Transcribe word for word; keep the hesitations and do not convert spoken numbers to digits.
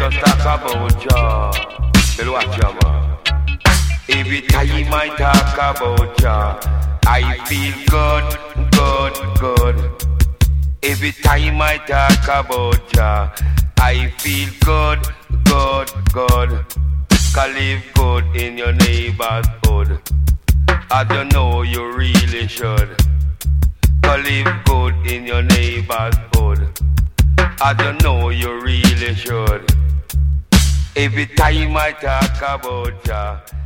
just talk about Jah. Well, watch ya, man. Every time I talk about Jah, I feel good, good, good. Every time I talk about Jah, I feel good, good, good. Can live good in your neighborhood. I don't know, you really should. Can live good in your neighborhood. I don't know, you really should. Every time I talk about Jah,